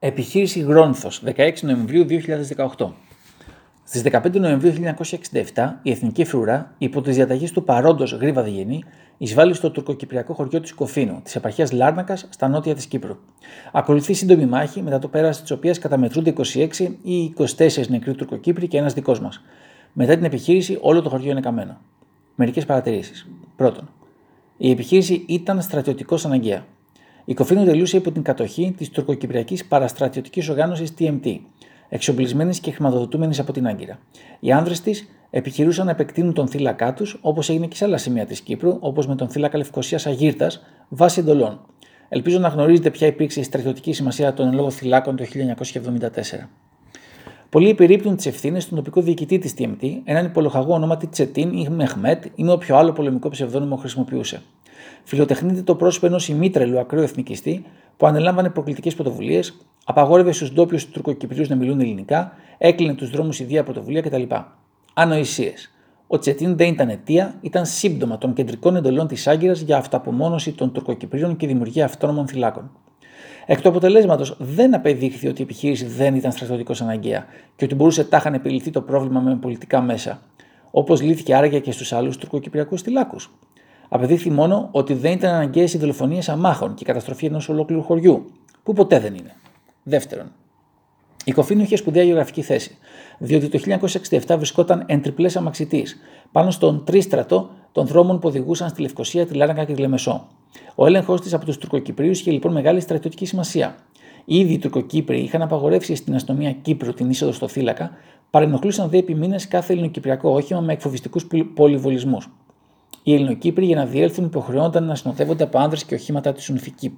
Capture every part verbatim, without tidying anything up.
Επιχείρηση Γρόνθος, δεκαέξι Νοεμβρίου δύο χιλιάδες δεκαοκτώ. Στις δεκαπέντε Νοεμβρίου χίλια εννιακόσια εξήντα επτά, η Εθνική Φρουρά, υπό τις διαταγές του παρόντος Γρίβα Διγενή, εισβάλλει στο τουρκοκυπριακό χωριό της Κοφίνου, της επαρχίας Λάρνακας, στα νότια της Κύπρου. Ακολουθεί σύντομη μάχη, μετά το πέρας της οποίας καταμετρούνται είκοσι έξι ή είκοσι τέσσερις νεκροί Τουρκοκύπροι και ένας δικός μας. Μετά την επιχείρηση, όλο το χωριό είναι καμένο. Μερικές παρατηρήσεις. Πρώτον, η επιχείρηση ήταν στρατιωτικώς αναγκαία. Η Κοφίνου τελούσε υπό την κατοχή της τουρκοκυπριακής παραστρατιωτικής οργάνωσης τι εμ τι, εξοπλισμένης και χρηματοδοτούμενης από την Άγκυρα. Οι άνδρες της επιχειρούσαν να επεκτείνουν τον θύλακά τους, όπως έγινε και σε άλλα σημεία της Κύπρου, όπως με τον θύλακα Λευκωσίας Αγύρτας, βάσει εντολών. Ελπίζω να γνωρίζετε ποια υπήρξε η στρατιωτική σημασία των εν λόγω θυλάκων το χίλια εννιακόσια εβδομήντα τέσσερα. Πολλοί επιρρύπτουν τις ευθύνες στον τοπικό διοικητή της τι εμ τι, έναν υπολογαγό ονόματι Τσετίν ή Μεχμέτ ή με όποιο άλλο πολεμικό ψευδόνυμο χρησιμοποιούσε. Φιλοτεχνείται το πρόσωπο ενός ημίτρελου ακραίου εθνικιστή που ανελάμβανε προκλητικές πρωτοβουλίες, απαγόρευε στους ντόπιους Τουρκοκυπρίους να μιλούν ελληνικά, έκλεινε τους δρόμους ιδία πρωτοβουλία κτλ. Ανοησίες. Ο Τσετίν δεν ήταν αιτία, ήταν σύμπτωμα των κεντρικών εντολών της Άγκυρας για αυτοαπομόνωση των Τουρκοκυπρίων και δημιουργία αυτόνομων θυλάκων. Εκ του αποτελέσματος δεν απεδείχθη ότι η επιχείρηση δεν ήταν στρατιωτικώς αναγκαία και ότι μπορούσε τάχα να επιληθεί το πρόβλημα με πολιτικά μέσα, όπως λύθηκε άραγε και στους άλλους τουρκοκυπριακούς θυλάκους. Απεδείχθη μόνο ότι δεν ήταν αναγκαίες οι δολοφονίες αμάχων και η καταστροφή ενός ολόκληρου χωριού, που ποτέ δεν είναι. Δεύτερον, η Κοφίνου είχε σπουδαία γεωγραφική θέση, διότι το χίλια εννιακόσια εξήντα επτά βρισκόταν εν τριπλές αμαξιτής, πάνω στον τρίστρατο των δρόμων που οδηγούσαν στη Λευκωσία, τη Λάρνακα και τη Λεμεσό. Ο έλεγχος της από τους Τουρκοκυπρίους είχε λοιπόν μεγάλη στρατιωτική σημασία. Ήδη οι Τουρκοκύπροι είχαν απαγορεύσει στην αστυνομία Κύπρου την είσοδο στο θύλακα, παρενοχλούσαν δε επί μήνες κάθε ελληνοκυπριακό όχημα με εκφοβιστικούς πολυβολισμούς. Οι Ελληνοκύπροι για να διέλθουν υποχρεώνονταν να συνοδεύονται από άνδρες και οχήματα της Ουνφικύπ.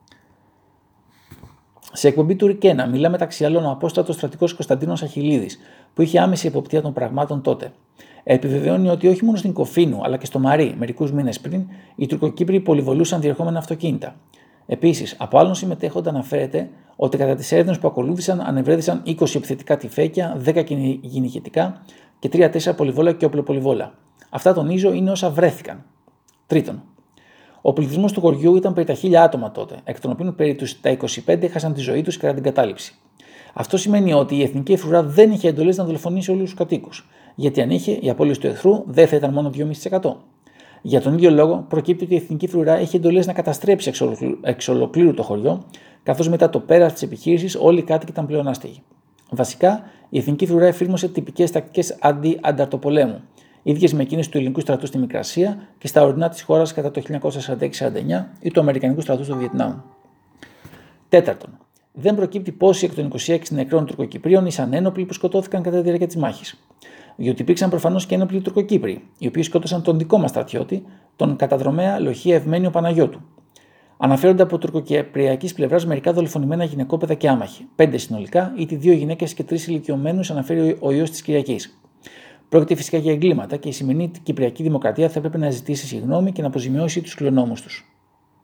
Σε εκπομπή του Ρικένα μιλά μεταξύ άλλων ο απόστατος στρατηγός Κωνσταντίνος Αχιλλίδης, που είχε άμεση εποπτεία των πραγμάτων τότε. Επιβεβαιώνει ότι όχι μόνο στην Κοφίνου αλλά και στο Μαρί, μερικούς μήνες πριν, οι Τουρκοκύπροι πολυβολούσαν διερχόμενα αυτοκίνητα. Επίσης, από άλλον συμμετέχοντα αναφέρεται ότι κατά τις έρευνες που ακολούθησαν ανεβρέθησαν είκοσι επιθετικά τυφέκια, δέκα κυνηγητικά και τρία τέσσερα πολυβόλα και όπλο-πολυβόλα. Αυτά τονίζω είναι όσα βρέθηκαν. Τρίτον, ο πληθυσμός του χωριού ήταν περί τα χίλια άτομα τότε, εκ των οποίων περί τους τα είκοσι πέντε έχασαν τη ζωή τους κατά την κατάληψη. Αυτό σημαίνει ότι η Εθνική Φρουρά δεν είχε εντολές να δολοφονήσει όλους τους κατοίκους, γιατί αν είχε, η απώλειες του εχθρού δεν θα ήταν μόνο δύο κόμμα πέντε τοις εκατό. Για τον ίδιο λόγο, προκύπτει ότι η Εθνική Φρουρά είχε εντολές να καταστρέψει εξ ολοκλήρου, εξ ολοκλήρου το χωριό, καθώς μετά το πέρας της επιχείρησης όλοι οι κάτοικοι ήταν πλέον άστεγοι. Βασικά, η Εθνική Φρουρά εφήρμοσε τυπικές τακτικές αντι-ανταρτοπολέμου, ίδιες με εκείνες του ελληνικού στρατού στη Μικρασία και στα ορεινά της χώρας κατά το χίλια εννιακόσια σαράντα έξι σαράντα εννιά ή του Αμερικανικού στρατού στο Βιετνάμ. Τέταρτον, δεν προκύπτει πόσοι εκ των είκοσι έξι νεκρών Τουρκοκυπρίων ήσαν ένοπλοι που σκοτώθηκαν κατά τη διάρκεια της μάχης. Διότι υπήρξαν προφανώς και ένοπλοι Τουρκοκύπροι, οι οποίοι σκότωσαν τον δικό μας στρατιώτη, τον καταδρομέα Λοχεία Ευμένιο Παναγιώτου. Αναφέρονται από τουρκοκυπριακής πλευράς μερικά δολοφονημένα γυναικόπαιδα και άμαχοι, πέντε συνολικά, ήτι δύο γυναίκες και τρεις ηλικιωμένους, αναφέρει ο ιός της Κυριακής. Πρόκειται φυσικά για εγκλήματα και η σημερινή Κυπριακή Δημοκρατία θα έπρεπε να ζητήσει συγγνώμη και να αποζημιώσει τους κληρονόμους τους.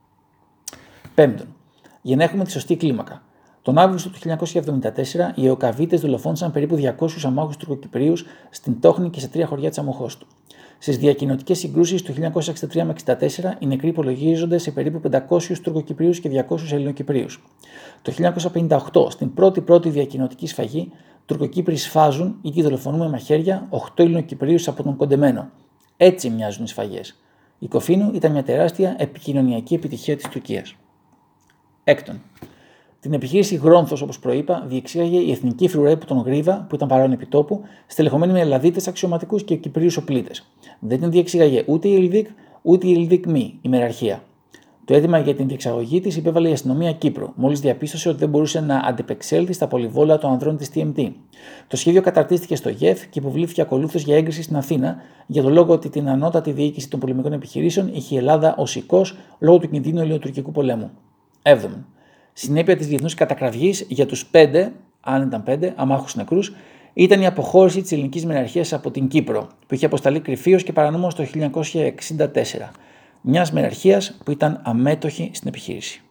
Πέμπτον, για να έχουμε τη σωστή κλίμακα. Τον Αύγουστο του χίλια εννιακόσια εβδομήντα τέσσερα οι Εωκαβίτες δολοφόνησαν περίπου διακόσιους αμάχους Τουρκοκυπρίους στην Τόχνη και σε τρία χωριά της Αμοχώστου. Στις διακοινωτικές συγκρούσεις του χίλια εννιακόσια εξήντα τρία με εξήντα τέσσερα οι νεκροί υπολογίζονται σε περίπου πεντακόσιους Τουρκοκυπρίους και διακόσιους Ελληνοκυπρίους. Το χίλια εννιακόσια πενήντα οκτώ, στην πρώτη πρώτη διακοινωτική σφαγή, Τουρκοκύπροι σφάζουν ή δολοφονούν με μαχαίρια οκτώ Ελληνοκυπρίους από τον κοντεμένο. Έτσι μοιάζουν οι σφαγές. Η Κοφίνου ήταν μια τεράστια επικοινωνιακή επιτυχία της Τουρκίας. Έκτον, την επιχείρηση Γρόνθος, όπως προείπα, διεξήγαγε η Εθνική Φρουρά υπό τον Γρίβα, που ήταν παρόν επιτόπου, στελεχωμένη με Ελλαδίτες αξιωματικούς και Κυπρίους οπλίτες. Δεν την διεξήγαγε ούτε η Ελδίκ, ούτε η Ελδίκ Μη, η μεραρχία. Το αίτημα για την διεξαγωγή της υπέβαλε η αστυνομία Κύπρου, μόλις διαπίστωσε ότι δεν μπορούσε να αντεπεξέλθει στα πολυβόλα των ανδρών της τι εμ τι. Το σχέδιο καταρτίστηκε στο ΓΕΦ και υποβλήθηκε ακολούθως για έγκριση στην Αθήνα, για το λόγο ότι την ανώτατη διοίκηση των πολεμικών επιχειρήσεων είχε η Ελλάδα ως οικός λόγω του κινδύνου ελληνοτουρκικού πολέμου. Έβδομον. Συνέπεια της διεθνούς κατακραυγής για τους πέντε, αν ήταν πέντε, αμάχους νεκρούς, ήταν η αποχώρηση της ελληνικής μεραρχίας από την Κύπρο, που είχε αποσταλεί κρυφίως και παρανόμως το χίλια εννιακόσια εξήντα τέσσερα. Μιας μεραρχίας που ήταν αμέτωχη στην επιχείρηση.